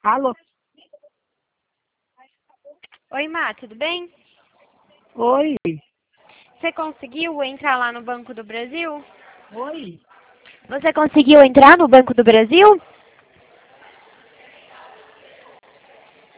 Alô? Oi, Má, tudo bem? Oi? Você conseguiu entrar lá no Banco do Brasil? Oi? Você conseguiu entrar no Banco do Brasil?